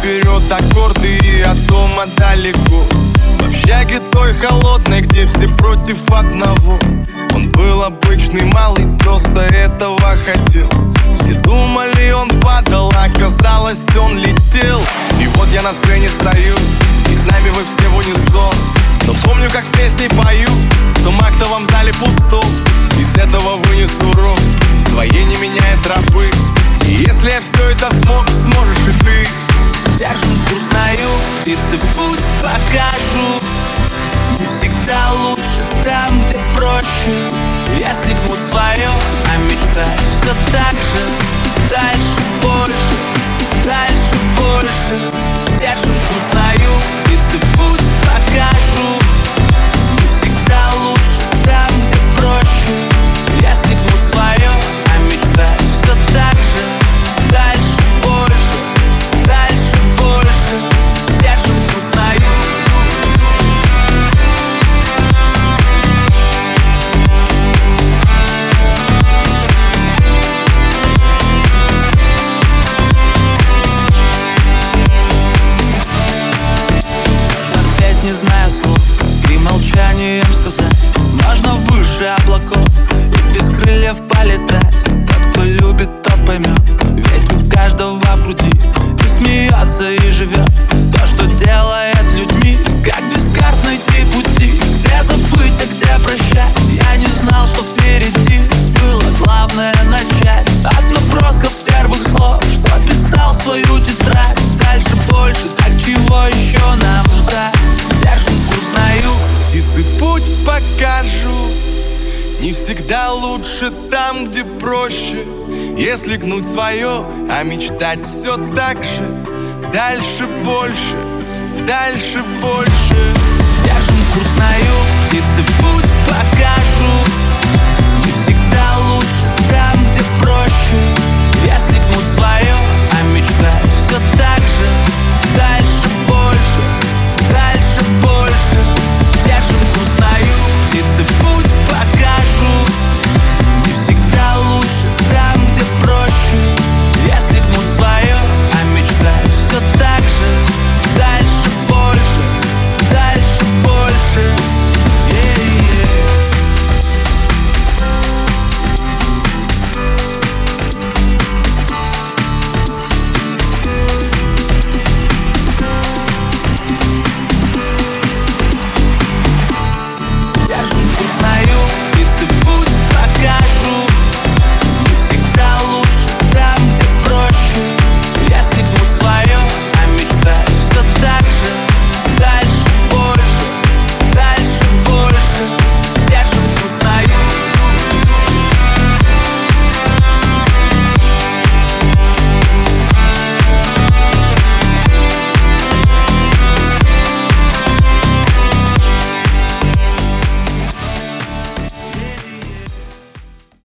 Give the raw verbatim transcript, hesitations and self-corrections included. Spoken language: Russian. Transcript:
берет аккорды и от дома далеко. В общаге той холодной, где все против одного. Он был обычный малый, просто этого хотел. Все думали, он падал, а оказалось, он летел. И вот я на сцене стою, и с нами вы все в унисон. Но помню, как песни пою в том актовом зале пустом. Из этого вынесу урок, своей не меняя тропы. И если я все это смог, сможешь и ты. Держим курс на юг, птицы путь покажут. Не всегда лучше там, где проще. Если гнут свое, а мечтать все так же. Дальше больше, дальше больше. Держим курс на юг, птицы путь покажут. Не всегда лучше там, где проще. Если гнут свое, а мечтать все так же. Дальше больше, дальше больше. Держим курс на юг. Не зная слов и молчанием сказать: можно выше облаков и без крыльев полетать. Тот, кто любит, тот поймет, ведь у каждого в груди и смеется, и живет то, что делает людьми. Как без карт найти пути, где забыть, а где прощать? Я не знал, что впереди было главное начать. От набросков первых слов, что писал свою тетрадь. Дальше больше, так чего еще нам ждать? Держим курс на юг, птицы путь покажут. Не всегда лучше там, где проще. Если гнуть свое, а мечтать все так же. Дальше больше, дальше больше. Держим курс на юг, птицы путь покажут. Не всегда лучше там, где проще. Если гнуть свое,